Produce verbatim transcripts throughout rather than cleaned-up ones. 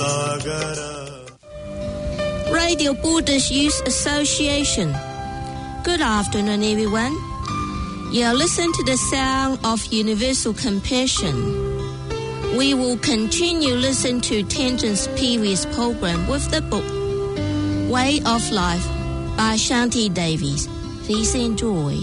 Radio Buddhist Youth Association. Good afternoon, everyone. You are listening to the sound of universal compassion. We will continue listening to Tenzin's previous program with the book Way of Life by Shanti Davies. Please enjoy.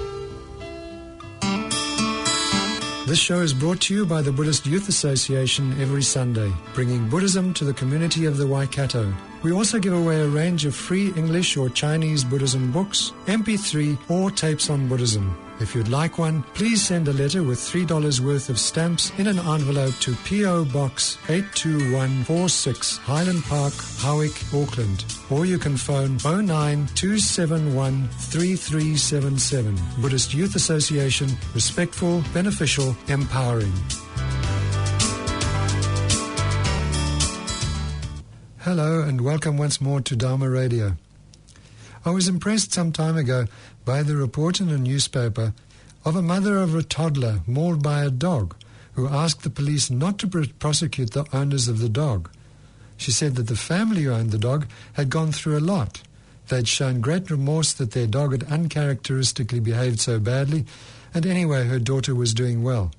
This show is brought to you by the Buddhist Youth Association every Sunday, bringing Buddhism to the community of the Waikato. We also give away a range of free English or Chinese Buddhism books, M P three, or tapes on Buddhism. If you'd like one, please send a letter with three dollars worth of stamps in an envelope to P O Box eight two one four six, Highland Park, Howick, Auckland. Or you can phone oh nine two seven one three three seven seven. Buddhist Youth Association, respectful, beneficial, empowering. Hello and welcome once more to Dharma Radio. I was impressed some time ago by the report in a newspaper of a mother of a toddler mauled by a dog who asked the police not to pr- prosecute the owners of the dog. She said that the family who owned the dog had gone through a lot. They'd shown great remorse that their dog had uncharacteristically behaved so badly, and anyway her daughter was doing well.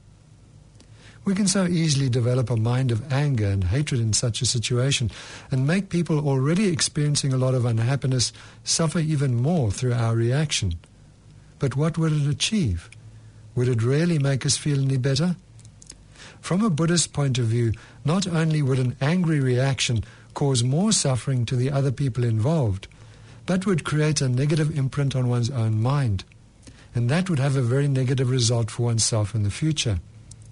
We can so easily develop a mind of anger and hatred in such a situation and make people already experiencing a lot of unhappiness suffer even more through our reaction. But what would it achieve? Would it really make us feel any better? From a Buddhist point of view, not only would an angry reaction cause more suffering to the other people involved, but would create a negative imprint on one's own mind. And that would have a very negative result for oneself in the future.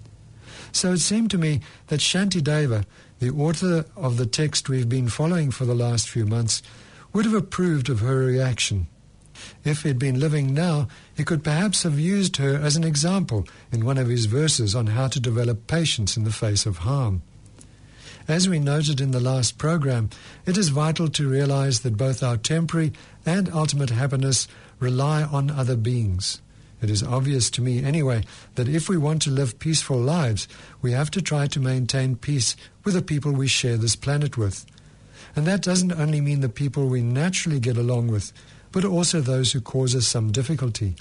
So it seemed to me that Shantideva, the author of the text we've been following for the last few months, would have approved of her reaction. If he'd been living now, he could perhaps have used her as an example in one of his verses on how to develop patience in the face of harm. As we noted in the last program, it is vital to realize that both our temporary and ultimate happiness rely on other beings. It is obvious to me anyway that if we want to live peaceful lives, we have to try to maintain peace with the people we share this planet with. And that doesn't only mean the people we naturally get along with, but also those who cause us some difficulty.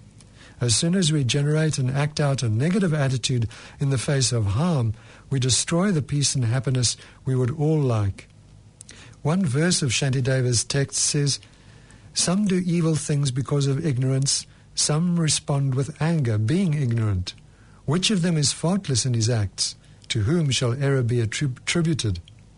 As soon as we generate and act out a negative attitude in the face of harm, we destroy the peace and happiness we would all like. One verse of Shantideva's text says, "Some do evil things because of ignorance, some respond with anger, being ignorant. Which of them is faultless in his acts? To whom shall error be attributed?"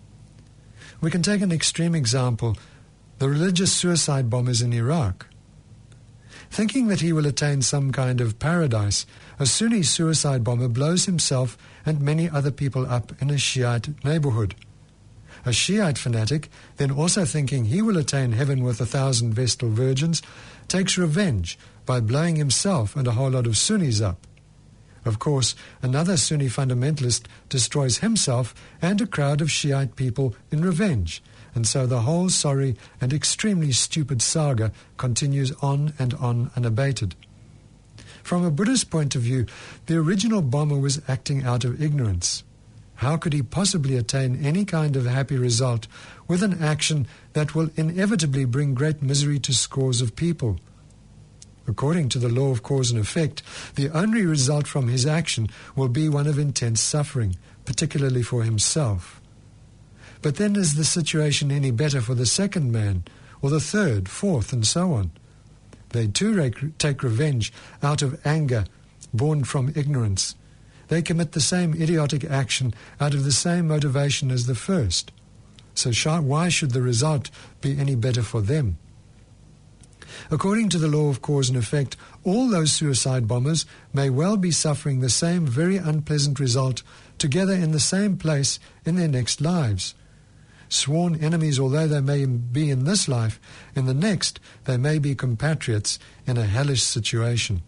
We can take an extreme example, the religious suicide bombers in Iraq. Thinking that he will attain some kind of paradise, a Sunni suicide bomber blows himself and many other people up in a Shiite neighborhood. A Shiite fanatic, then also thinking he will attain heaven with a thousand Vestal virgins, takes revenge by blowing himself and a whole lot of Sunnis up. Of course, another Sunni fundamentalist destroys himself and a crowd of Shiite people in revenge, and so the whole sorry and extremely stupid saga continues on and on unabated. From a Buddhist point of view, the original bomber was acting out of ignorance. How could he possibly attain any kind of happy result with an action that will inevitably bring great misery to scores of people? According to the law of cause and effect, the only result from his action will be one of intense suffering, particularly for himself. But then is the situation any better for the second man, or the third, fourth, and so on? They too rec- take revenge out of anger, born from ignorance. They commit the same idiotic action out of the same motivation as the first. So sh- why should the result be any better for them? According to the law of cause and effect, all those suicide bombers may well be suffering the same very unpleasant result together in the same place in their next lives. Sworn enemies, although they may be in this life, in the next they may be compatriots in a hellish situation.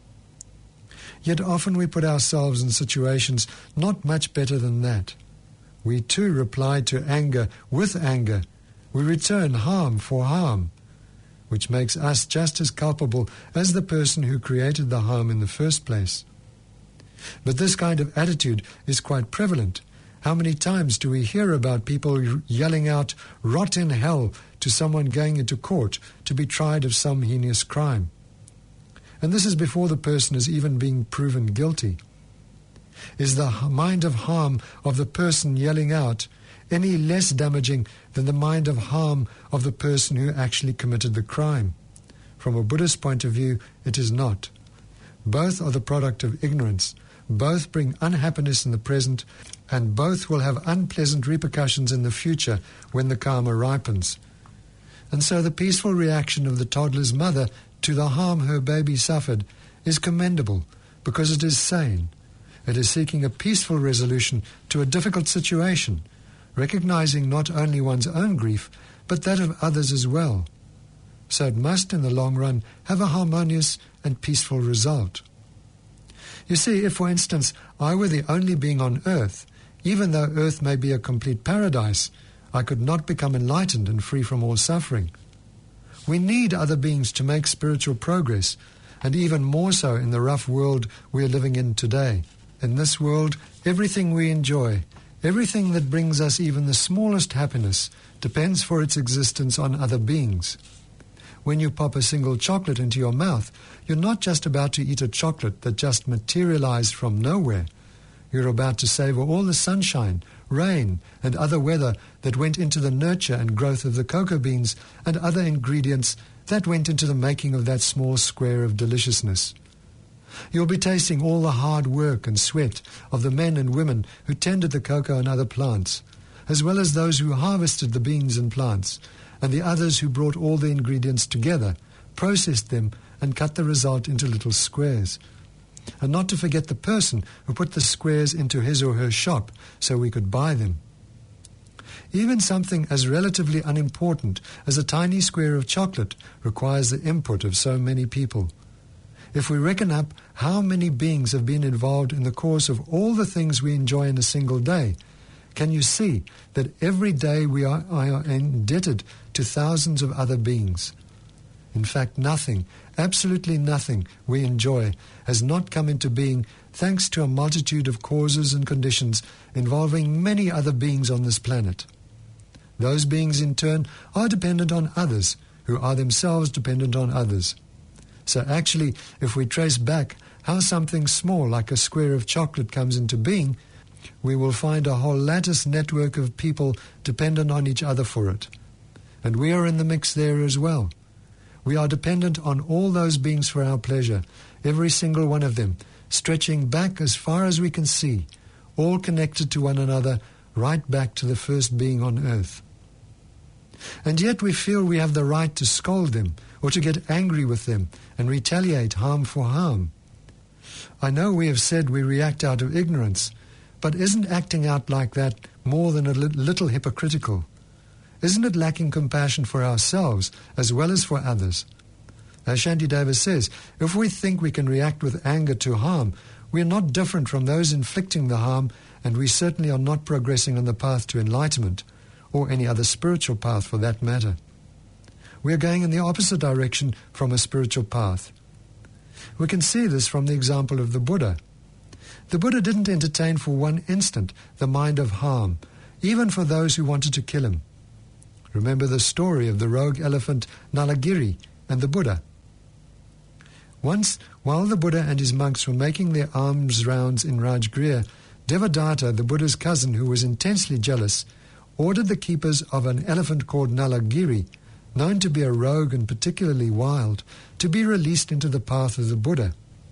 Yet often we put ourselves in situations not much better than that. We too reply to anger with anger. We return harm for harm, which makes us just as culpable as the person who created the harm in the first place. But this kind of attitude is quite prevalent, How many times do we hear about people yelling out, "Rot in hell," to someone going into court to be tried of some heinous crime? And this is before the person is even being proven guilty. Is the mind of harm of the person yelling out any less damaging than the mind of harm of the person who actually committed the crime? From a Buddhist point of view, it is not. Both are the product of ignorance. Both bring unhappiness in the present, and both will have unpleasant repercussions in the future when the karma ripens. And so the peaceful reaction of the toddler's mother to the harm her baby suffered is commendable because it is sane. It is seeking a peaceful resolution to a difficult situation, recognizing not only one's own grief, but that of others as well. So it must, in the long run, have a harmonious and peaceful result. You see, if, for instance, I were the only being on earth, even though earth may be a complete paradise, I could not become enlightened and free from all suffering. We need other beings to make spiritual progress, and even more so in the rough world we are living in today. In this world, everything we enjoy, everything that brings us even the smallest happiness, depends for its existence on other beings. When you pop a single chocolate into your mouth, you're not just about to eat a chocolate that just materialized from nowhere. You're about to savor all the sunshine, rain, and other weather that went into the nurture and growth of the cocoa beans and other ingredients that went into the making of that small square of deliciousness. You'll be tasting all the hard work and sweat of the men and women who tended the cocoa and other plants, as well as those who harvested the beans and plants, and the others who brought all the ingredients together, processed them, and cut the result into little squares. And not to forget the person who put the squares into his or her shop so we could buy them. Even something as relatively unimportant as a tiny square of chocolate requires the input of so many people. If we reckon up how many beings have been involved in the course of all the things we enjoy in a single day, can you see that every day we are, are indebted to thousands of other beings? In fact, nothing, absolutely nothing we enjoy has not come into being thanks to a multitude of causes and conditions involving many other beings on this planet. Those beings, in turn, are dependent on others, who are themselves dependent on others. So actually, if we trace back how something small like a square of chocolate comes into being, we will find a whole lattice network of people dependent on each other for it. And we are in the mix there as well. We are dependent on all those beings for our pleasure, every single one of them, stretching back as far as we can see, all connected to one another, right back to the first being on earth. And yet we feel we have the right to scold them, or to get angry with them and retaliate harm for harm. I know we have said we react out of ignorance, but isn't acting out like that more than a li- little hypocritical? Isn't it lacking compassion for ourselves as well as for others? As Shantideva says, if we think we can react with anger to harm, we are not different from those inflicting the harm, and we certainly are not progressing on the path to enlightenment, or any other spiritual path for that matter. We are going in the opposite direction from a spiritual path. We can see this from the example of the Buddha. The Buddha didn't entertain for one instant the mind of harm, even for those who wanted to kill him. Remember the story of the rogue elephant Nalagiri and the Buddha. Once, while the Buddha and his monks were making their alms rounds in Rajgriha, Devadatta, the Buddha's cousin who was intensely jealous, ordered the keepers of an elephant called Nalagiri, known to be a rogue and particularly wild, to be released into the path of the Buddha.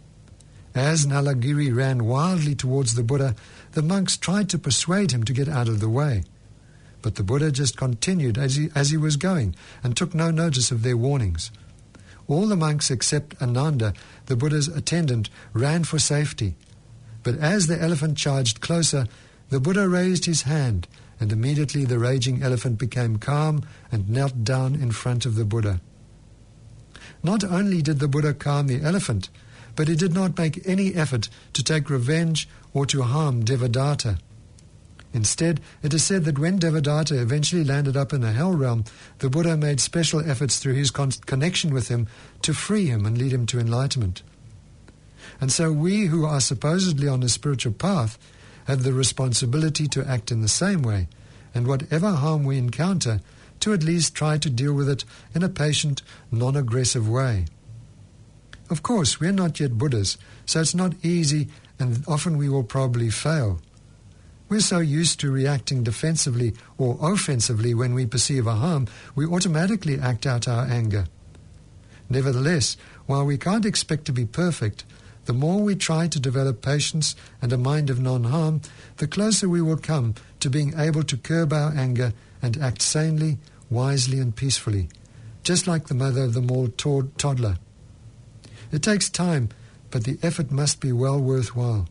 As Nalagiri ran wildly towards the Buddha, the monks tried to persuade him to get out of the way. But the Buddha just continued as he, as he was going and took no notice of their warnings. All the monks except Ananda, the Buddha's attendant, ran for safety. But as the elephant charged closer, the Buddha raised his hand, and immediately the raging elephant became calm and knelt down in front of the Buddha. Not only did the Buddha calm the elephant, but he did not make any effort to take revenge or to harm Devadatta. Instead, it is said that when Devadatta eventually landed up in the hell realm, the Buddha made special efforts through his con- connection with him to free him and lead him to enlightenment. And so we who are supposedly on a spiritual path have the responsibility to act in the same way, and whatever harm we encounter, to at least try to deal with it in a patient, non-aggressive way. Of course, we're not yet Buddhas, so it's not easy, and often we will probably fail. We're so used to reacting defensively or offensively when we perceive a harm, we automatically act out our anger. Nevertheless, while we can't expect to be perfect, the more we try to develop patience and a mind of non-harm, the closer we will come to being able to curb our anger and act sanely, wisely and peacefully, just like the mother of the mauled toddler. It takes time, but the effort must be well worthwhile.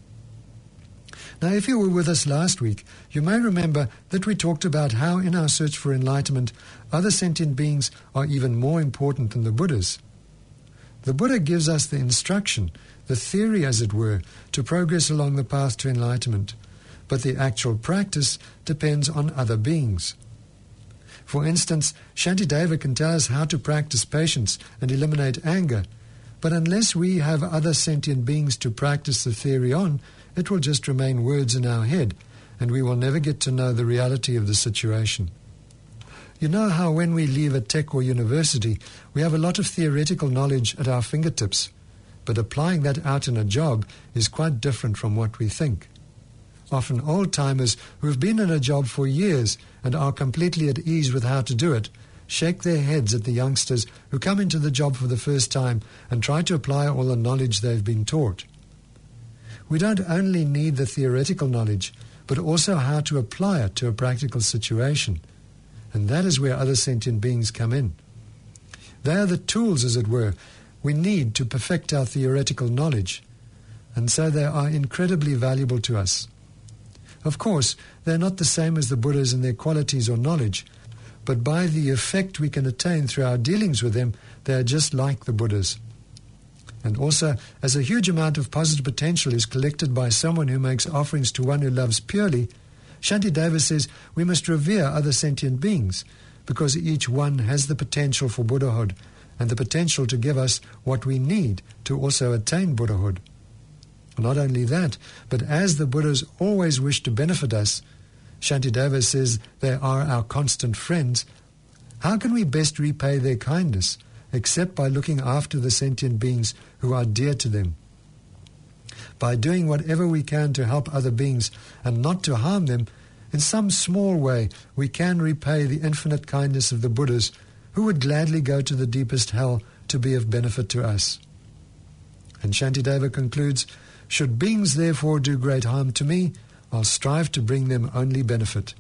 Now, if you were with us last week, you may remember that we talked about how in our search for enlightenment, other sentient beings are even more important than the Buddhas. The Buddha gives us the instruction, the theory as it were, to progress along the path to enlightenment, but the actual practice depends on other beings. For instance, Shantideva can tell us how to practice patience and eliminate anger, but unless we have other sentient beings to practice the theory on, it will just remain words in our head, and we will never get to know the reality of the situation. You know how when we leave a tech or university, we have a lot of theoretical knowledge at our fingertips, but applying that out in a job is quite different from what we think. Often old-timers who have been in a job for years and are completely at ease with how to do it shake their heads at the youngsters who come into the job for the first time and try to apply all the knowledge they've been taught. We don't only need the theoretical knowledge, but also how to apply it to a practical situation. And that is where other sentient beings come in. They are the tools, as it were, we need to perfect our theoretical knowledge, and so they are incredibly valuable to us. Of course, they are not the same as the Buddhas in their qualities or knowledge, but by the effect we can attain through our dealings with them, they are just like the Buddhas. And also, as a huge amount of positive potential is collected by someone who makes offerings to one who loves purely, Shantideva says we must revere other sentient beings, because each one has the potential for Buddhahood and the potential to give us what we need to also attain Buddhahood. Not only that, but as the Buddhas always wish to benefit us, Shantideva says they are our constant friends, how can we best repay their kindness except by looking after the sentient beings who are dear to them? By doing whatever we can to help other beings and not to harm them, in some small way we can repay the infinite kindness of the Buddhas who would gladly go to the deepest hell to be of benefit to us. And Shantideva concludes, should beings therefore do great harm to me, I'll strive to bring them only benefit.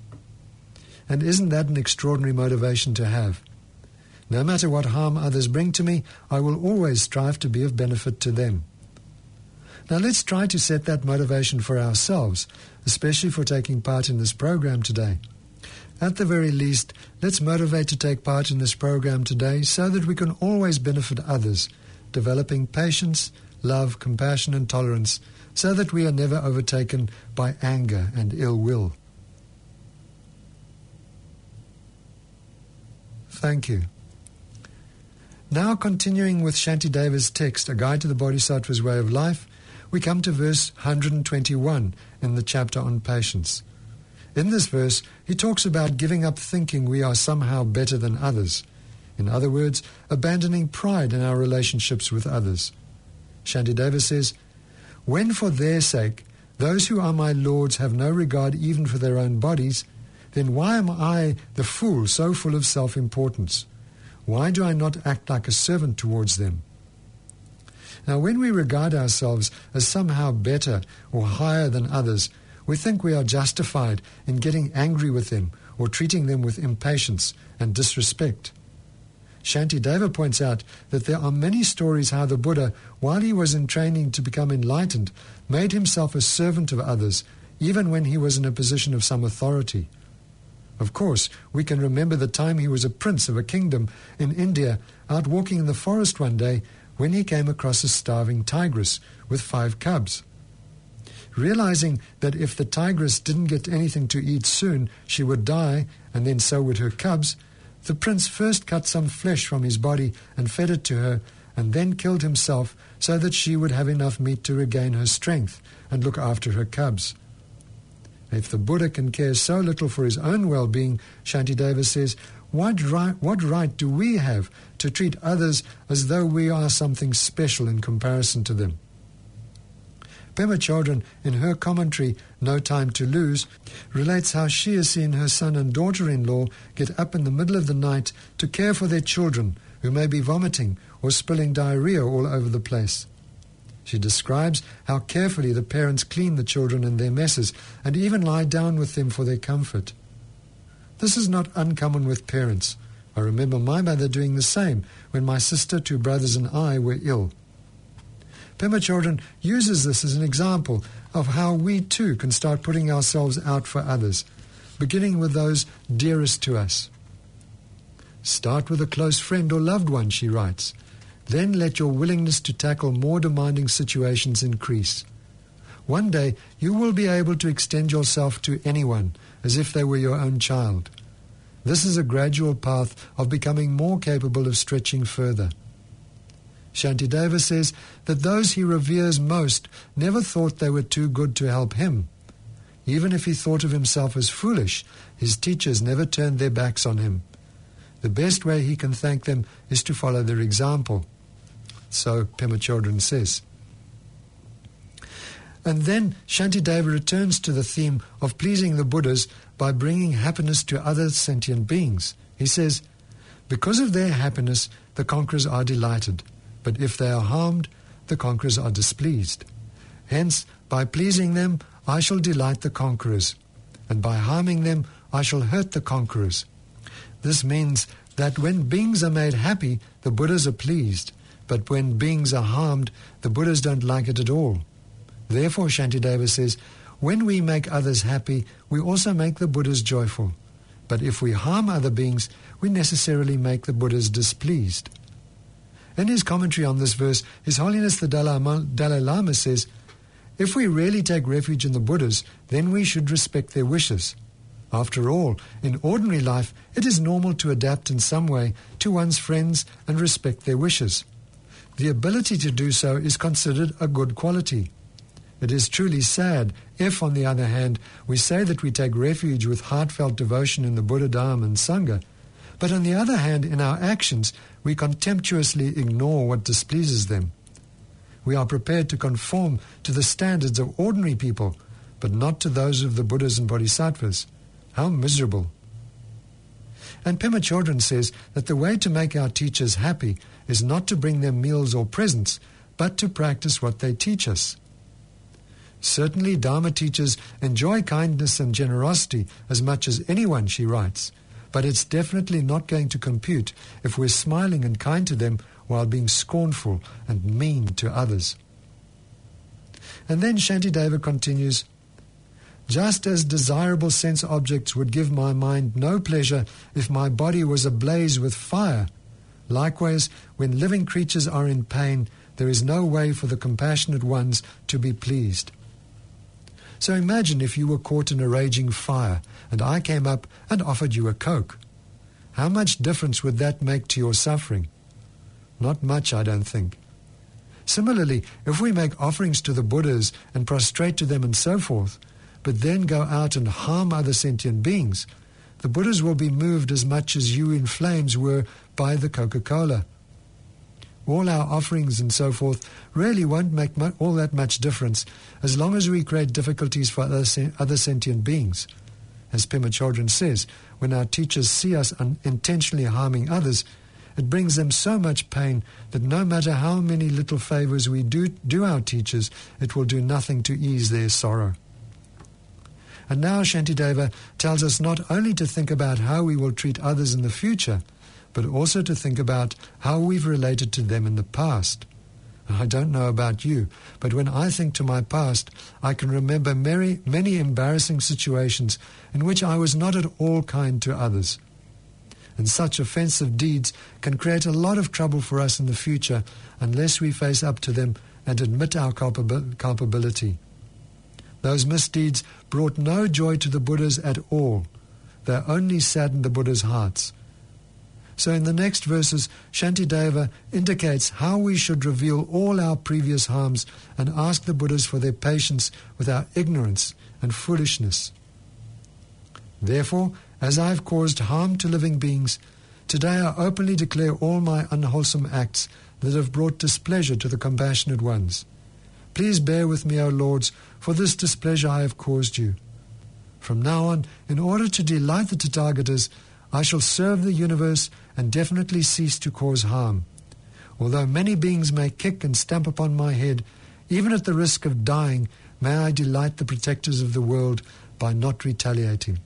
And isn't that an extraordinary motivation to have? No matter what harm others bring to me, I will always strive to be of benefit to them. Now let's try to set that motivation for ourselves, especially for taking part in this program today. At the very least, let's motivate to take part in this program today so that we can always benefit others, developing patience, love, compassion and tolerance, so that we are never overtaken by anger and ill will. Thank you. Now, continuing with Shantideva's text, A Guide to the Bodhisattva's Way of Life, we come to verse one hundred twenty-one in the chapter on patience. In this verse, he talks about giving up thinking we are somehow better than others. In other words, abandoning pride in our relationships with others. Shantideva says, when for their sake those who are my lords have no regard even for their own bodies, then why am I, the fool, so full of self-importance? Why do I not act like a servant towards them? Now, when we regard ourselves as somehow better or higher than others, we think we are justified in getting angry with them or treating them with impatience and disrespect. Shantideva points out that there are many stories how the Buddha, while he was in training to become enlightened, made himself a servant of others, even when he was in a position of some authority. Of course, we can remember the time he was a prince of a kingdom in India, out walking in the forest one day when he came across a starving tigress with five cubs. Realizing that if the tigress didn't get anything to eat soon, she would die, and then so would her cubs, the prince first cut some flesh from his body and fed it to her, and then killed himself so that she would have enough meat to regain her strength and look after her cubs. If the Buddha can care so little for his own well-being, Shantideva says, what right, what right do we have to treat others as though we are something special in comparison to them? Pema Chodron, in her commentary, No Time to Lose, relates how she has seen her son and daughter-in-law get up in the middle of the night to care for their children who may be vomiting or spilling diarrhea all over the place. She describes how carefully the parents clean the children and their messes and even lie down with them for their comfort. This is not uncommon with parents. I remember my mother doing the same when my sister, two brothers and I were ill. Pema Chodron uses this as an example of how we too can start putting ourselves out for others, beginning with those dearest to us. Start with a close friend or loved one, she writes. Then let your willingness to tackle more demanding situations increase. One day you will be able to extend yourself to anyone as if they were your own child. This is a gradual path of becoming more capable of stretching further. Shantideva says that those he reveres most never thought they were too good to help him. Even if he thought of himself as foolish, his teachers never turned their backs on him. The best way he can thank them is to follow their example. So Pema Chodron says. And then Shantideva returns to the theme of pleasing the Buddhas by bringing happiness to other sentient beings. He says, because of their happiness, the conquerors are delighted. But if they are harmed, the conquerors are displeased. Hence, by pleasing them, I shall delight the conquerors, and by harming them, I shall hurt the conquerors. This means that when beings are made happy, the Buddhas are pleased, but when beings are harmed, the Buddhas don't like it at all. Therefore, Shantideva says, when we make others happy, we also make the Buddhas joyful. But if we harm other beings, we necessarily make the Buddhas displeased. In his commentary on this verse, His Holiness the Dalai Lama says, if we really take refuge in the Buddhas, then we should respect their wishes. After all, in ordinary life, it is normal to adapt in some way to one's friends and respect their wishes. The ability to do so is considered a good quality. It is truly sad if, on the other hand, we say that we take refuge with heartfelt devotion in the Buddha, Dharma and Sangha, but on the other hand, in our actions, we contemptuously ignore what displeases them. We are prepared to conform to the standards of ordinary people, but not to those of the Buddhas and Bodhisattvas. How miserable. And Pema Chodron says that the way to make our teachers happy is not to bring them meals or presents, but to practice what they teach us. Certainly, Dharma teachers enjoy kindness and generosity as much as anyone, she writes, but it's definitely not going to compute if we're smiling and kind to them while being scornful and mean to others. And then Shantideva continues, just as desirable sense objects would give my mind no pleasure if my body was ablaze with fire, likewise, when living creatures are in pain, there is no way for the compassionate ones to be pleased. So imagine if you were caught in a raging fire and I came up and offered you a Coke. How much difference would that make to your suffering? Not much, I don't think. Similarly, if we make offerings to the Buddhas and prostrate to them and so forth, but then go out and harm other sentient beings, the Buddhas will be moved as much as you in flames were by the Coca-Cola. All our offerings and so forth really won't make mu- all that much difference as long as we create difficulties for other, sen- other sentient beings. As Pema Chodron says, when our teachers see us un- intentionally harming others, it brings them so much pain that no matter how many little favors we do do our teachers, it will do nothing to ease their sorrow. And now Shantideva tells us not only to think about how we will treat others in the future, but also to think about how we've related to them in the past. I don't know about you, but when I think to my past, I can remember many, many embarrassing situations in which I was not at all kind to others. And such offensive deeds can create a lot of trouble for us in the future unless we face up to them and admit our culpabil- culpability. Those misdeeds brought no joy to the Buddhas at all. They only saddened the Buddhas' hearts. So in the next verses, Shantideva indicates how we should reveal all our previous harms and ask the Buddhas for their patience with our ignorance and foolishness. Therefore, as I have caused harm to living beings, today I openly declare all my unwholesome acts that have brought displeasure to the compassionate ones. Please bear with me, O Lords, for this displeasure I have caused you. From now on, in order to delight the Tathagatas, I shall serve the universe and definitely cease to cause harm. Although many beings may kick and stamp upon my head, even at the risk of dying, may I delight the protectors of the world by not retaliating.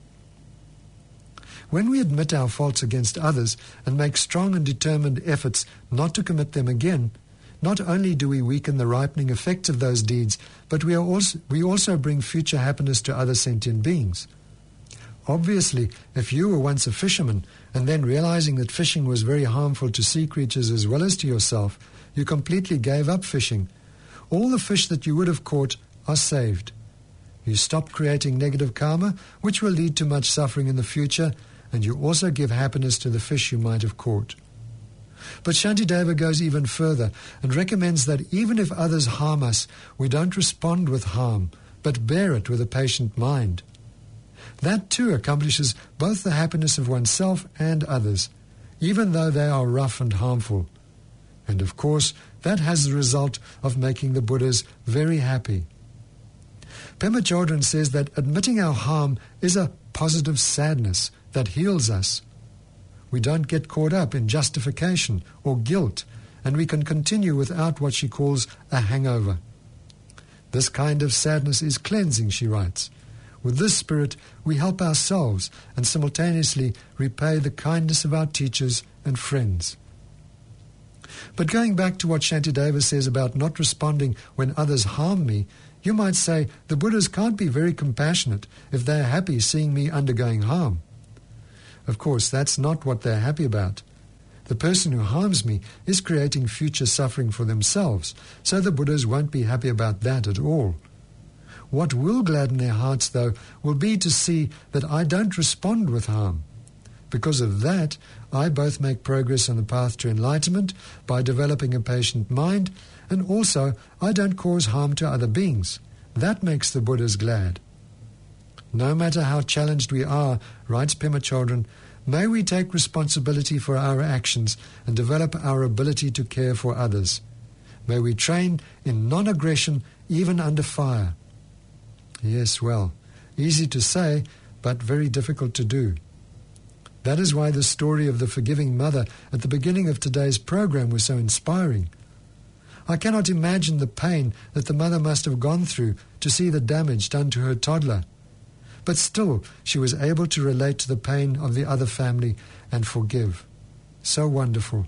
When we admit our faults against others and make strong and determined efforts not to commit them again, not only do we weaken the ripening effects of those deeds, but we, are also, we also bring future happiness to other sentient beings. Obviously, if you were once a fisherman and then realizing that fishing was very harmful to sea creatures as well as to yourself, you completely gave up fishing. All the fish that you would have caught are saved. You stop creating negative karma, which will lead to much suffering in the future, and you also give happiness to the fish you might have caught. But Shantideva goes even further and recommends that even if others harm us, we don't respond with harm, but bear it with a patient mind. That too accomplishes both the happiness of oneself and others, even though they are rough and harmful. And of course, that has the result of making the Buddhas very happy. Pema Chodron says that admitting our harm is a positive sadness that heals us. We don't get caught up in justification or guilt, and we can continue without what she calls a hangover. This kind of sadness is cleansing, she writes. With this spirit, we help ourselves and simultaneously repay the kindness of our teachers and friends. But going back to what Shantideva says about not responding when others harm me, you might say the Buddhas can't be very compassionate if they are happy seeing me undergoing harm. Of course, that's not what they're happy about. The person who harms me is creating future suffering for themselves, so the Buddhas won't be happy about that at all. What will gladden their hearts, though, will be to see that I don't respond with harm. Because of that, I both make progress on the path to enlightenment by developing a patient mind, and also I don't cause harm to other beings. That makes the Buddhas glad. No matter how challenged we are, writes Pema Chodron, may we take responsibility for our actions and develop our ability to care for others. May we train in non-aggression even under fire. Yes, well, easy to say, but very difficult to do. That is why the story of the forgiving mother at the beginning of today's program was so inspiring. I cannot imagine the pain that the mother must have gone through to see the damage done to her toddler. But still, she was able to relate to the pain of the other family and forgive. So wonderful.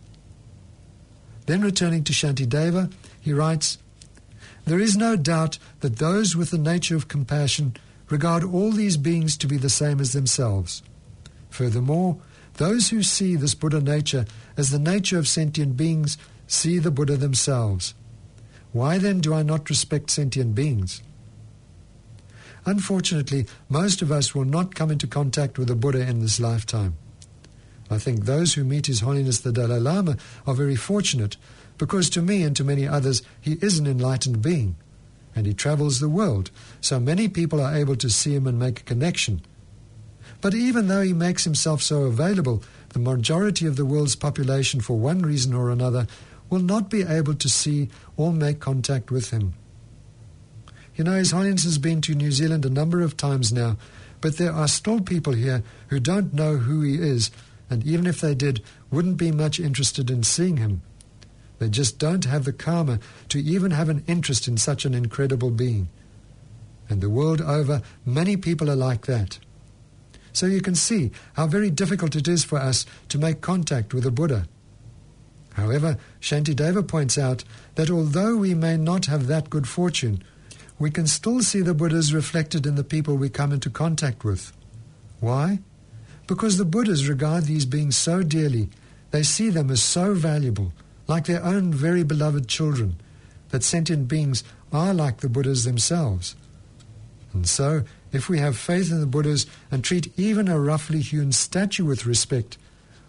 Then returning to Shantideva, he writes, there is no doubt that those with the nature of compassion regard all these beings to be the same as themselves. Furthermore, those who see this Buddha nature as the nature of sentient beings see the Buddha themselves. Why then do I not respect sentient beings? Unfortunately, most of us will not come into contact with the Buddha in this lifetime. I think those who meet His Holiness the Dalai Lama are very fortunate, because to me and to many others, he is an enlightened being, and he travels the world, so many people are able to see him and make a connection. But even though he makes himself so available, the majority of the world's population, for one reason or another, will not be able to see or make contact with him. You know, His Holiness has been to New Zealand a number of times now, but there are still people here who don't know who he is, and even if they did, wouldn't be much interested in seeing him. They just don't have the karma to even have an interest in such an incredible being. And the world over, many people are like that. So you can see how very difficult it is for us to make contact with the Buddha. However, Shantideva points out that although we may not have that good fortune, we can still see the Buddhas reflected in the people we come into contact with. Why? Because the Buddhas regard these beings so dearly, they see them as so valuable, like their own very beloved children, that sentient beings are like the Buddhas themselves. And so, if we have faith in the Buddhas and treat even a roughly hewn statue with respect,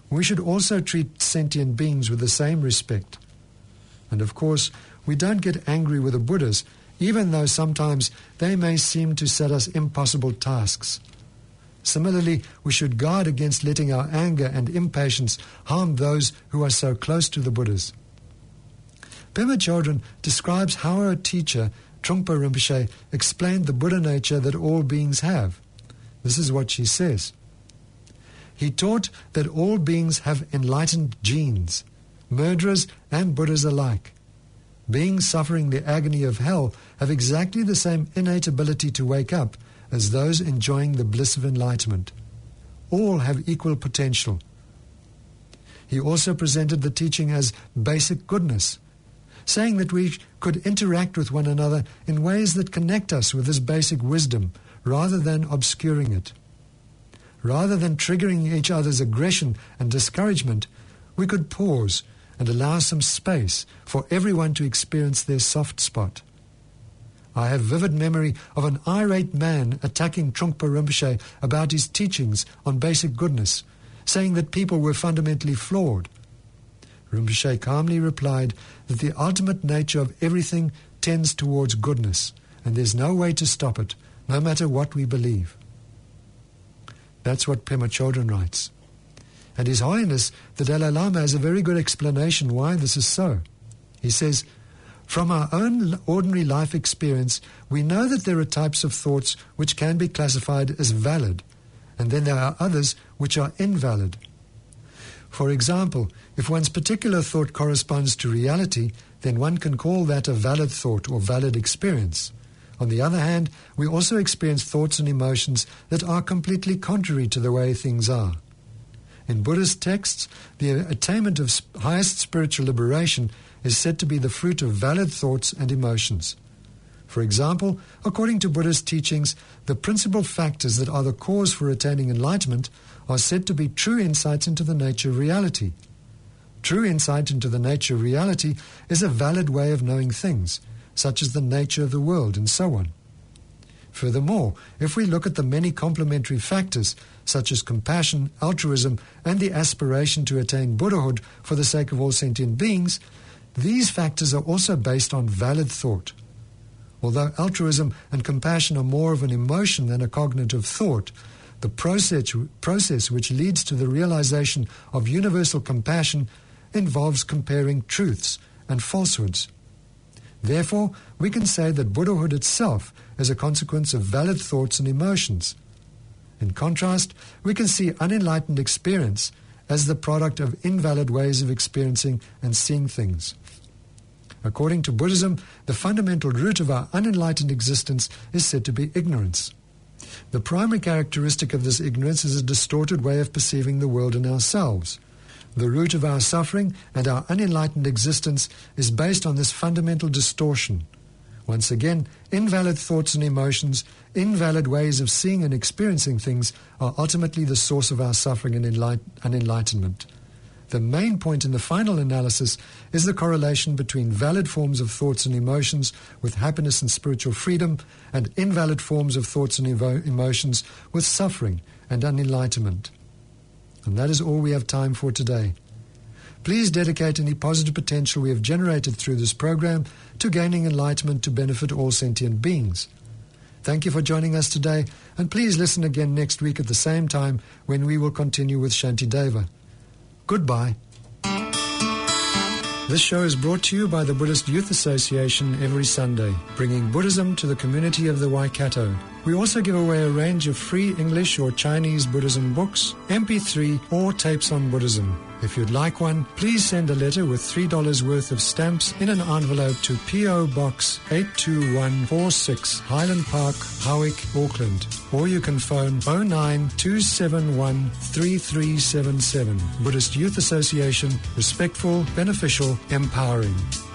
we should also treat sentient beings with the same respect. And of course, we don't get angry with the Buddhas, even though sometimes they may seem to set us impossible tasks. Similarly, we should guard against letting our anger and impatience harm those who are so close to the Buddhas. Pema Chodron describes how her teacher, Trungpa Rinpoche, explained the Buddha nature that all beings have. This is what she says. He taught that all beings have enlightened genes, murderers and Buddhas alike. Beings suffering the agony of hell have exactly the same innate ability to wake up as those enjoying the bliss of enlightenment. All have equal potential. He also presented the teaching as basic goodness, saying that we could interact with one another in ways that connect us with this basic wisdom rather than obscuring it. Rather than triggering each other's aggression and discouragement, we could pause and allow some space for everyone to experience their soft spot. I have vivid memory of an irate man attacking Trungpa Rinpoche about his teachings on basic goodness, saying that people were fundamentally flawed. Rinpoche calmly replied that the ultimate nature of everything tends towards goodness, and there's no way to stop it, no matter what we believe. That's what Pema Chodron writes. And His Holiness, the Dalai Lama, has a very good explanation why this is so. He says, from our own ordinary life experience, we know that there are types of thoughts which can be classified as valid, and then there are others which are invalid. For example, if one's particular thought corresponds to reality, then one can call that a valid thought or valid experience. On the other hand, we also experience thoughts and emotions that are completely contrary to the way things are. In Buddhist texts, the attainment of highest spiritual liberation is said to be the fruit of valid thoughts and emotions. For example, according to Buddhist teachings, the principal factors that are the cause for attaining enlightenment are said to be true insights into the nature of reality. True insight into the nature of reality is a valid way of knowing things, such as the nature of the world and so on. Furthermore, if we look at the many complementary factors, such as compassion, altruism, and the aspiration to attain Buddhahood for the sake of all sentient beings, these factors are also based on valid thought. Although altruism and compassion are more of an emotion than a cognitive thought, the process, process which leads to the realization of universal compassion involves comparing truths and falsehoods. Therefore, we can say that Buddhahood itself is a consequence of valid thoughts and emotions. In contrast, we can see unenlightened experience as the product of invalid ways of experiencing and seeing things. According to Buddhism, the fundamental root of our unenlightened existence is said to be ignorance. The primary characteristic of this ignorance is a distorted way of perceiving the world and ourselves. The root of our suffering and our unenlightened existence is based on this fundamental distortion. Once again, invalid thoughts and emotions, invalid ways of seeing and experiencing things are ultimately the source of our suffering and unenlightenment. The main point in the final analysis is the correlation between valid forms of thoughts and emotions with happiness and spiritual freedom, and invalid forms of thoughts and evo- emotions with suffering and unenlightenment. And that is all we have time for today. Please dedicate any positive potential we have generated through this program to gaining enlightenment to benefit all sentient beings. Thank you for joining us today, and please listen again next week at the same time when we will continue with Shantideva. Goodbye. This show is brought to you by the Buddhist Youth Association every Sunday, bringing Buddhism to the community of the Waikato. We also give away a range of free English or Chinese Buddhism books, M P three, or tapes on Buddhism. If you'd like one, please send a letter with three dollars worth of stamps in an envelope to P O Box eight two one four six, Highland Park, Howick, Auckland. Or you can phone oh nine two seven one three three seven seven. Buddhist Youth Association, respectful, beneficial, empowering.